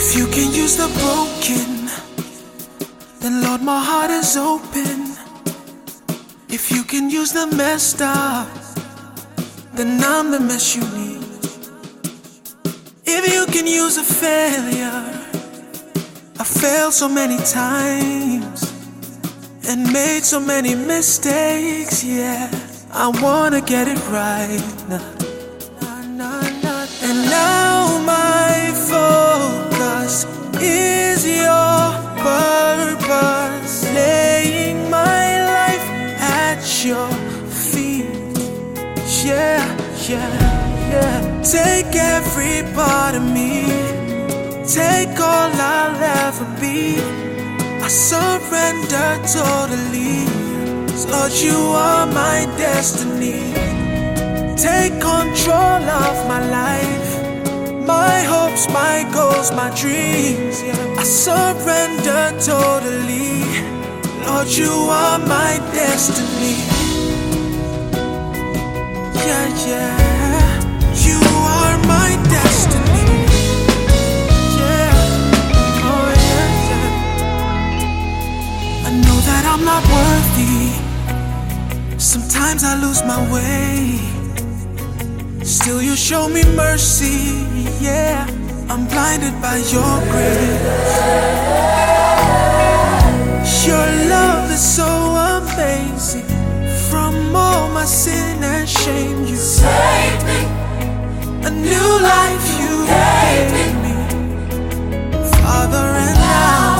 If you can use the broken, then Lord, my heart is open. If you can use the messed up, then I'm the mess you need. If you can use a failure, I failed so many times and made so many mistakes, yeah. I wanna get it right now. And now my focus is your purpose, laying my life at your feet. Yeah, yeah, yeah. Take every part of me, take all I'll ever be. I surrender totally. Lord, you are my destiny. Take control of my life, my hopes, my goals, my dreams, yeah. I surrender totally. Lord, you are my destiny. Yeah, yeah. You are my destiny. Yeah. Oh, yeah, yeah. I know that I'm not worthy. Sometimes I lose my way. Still you show me mercy, yeah. I'm blinded by your grace. Your love is so amazing. From all my sin and shame, you saved me. A new life you gave me, Father, and now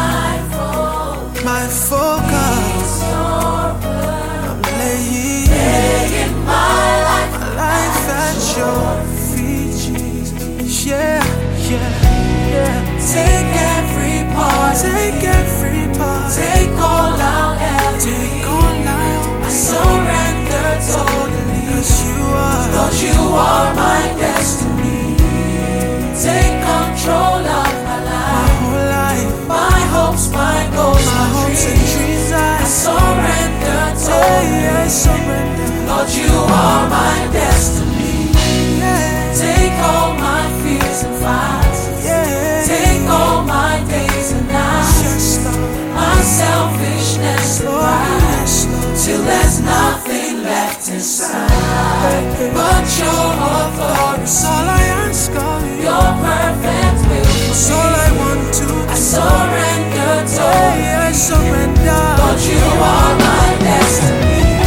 my focus, I'm laying my life at your feet, Jesus. Yeah, yeah, yeah. Take every part, take all I'll ever, take all I surrender totally. 'Cause you are my destiny. Take control of my life, my whole life, my hopes, my goals, my dreams. I surrender totally. I surrender. Lord, you are my destiny. Yeah. Take all my fears and fights. Yeah. Take all my days and nights. Yes, my selfishness and pride, till there's nothing left inside but your authority. That's all I ask of you. Your perfect will. That's all I want to do. I surrender totally. I surrender. Lord, you are my destiny.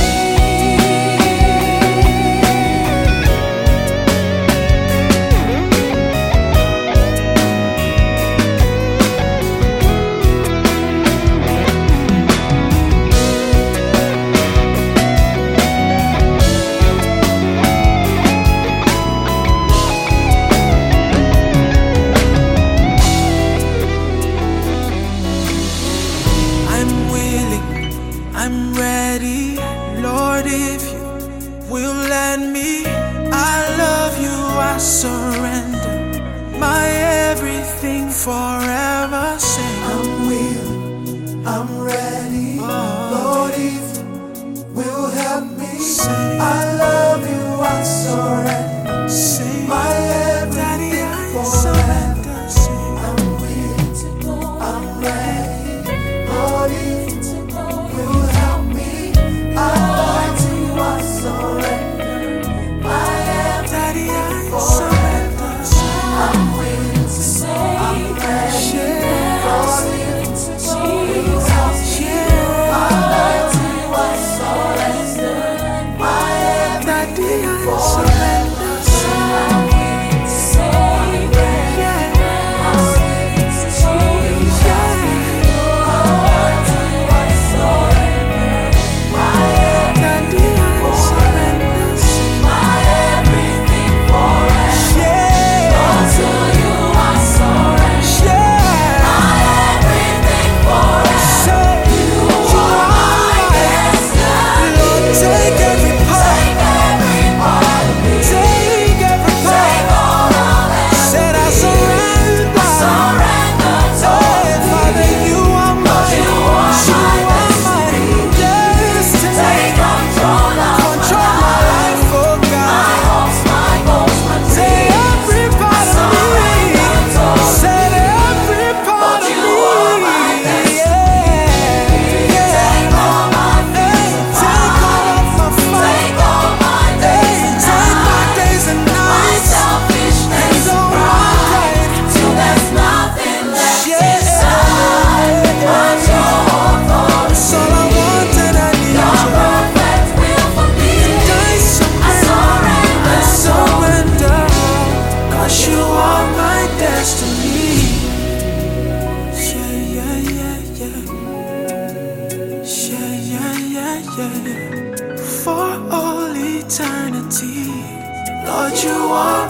I'm ready, Lord, if you will let me. I love you, I surrender my everything forever. Say I'm willing, I'm ready, Lord, if you will help me. Say, I love you, I surrender say, my Daddy, everything I forever. surrender. Say, I'm willing, I'm ready, Lord, if you will help me. I love you, I surrender my Daddy, I everything surrender. forever. Say, I'm willing to say, I'm ready, Lord, if you will help me. I love you, I surrender my Daddy, everything I forever. surrender.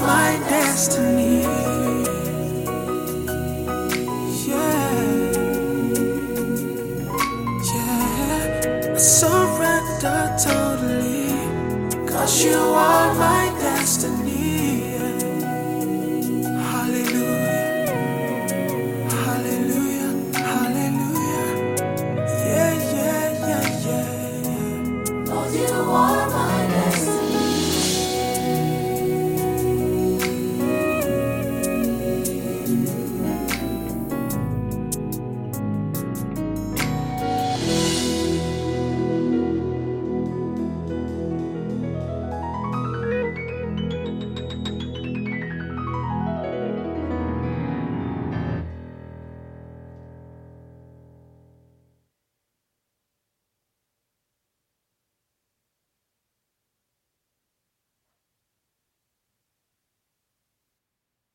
my destiny. I surrender totally, 'cause you are my destiny.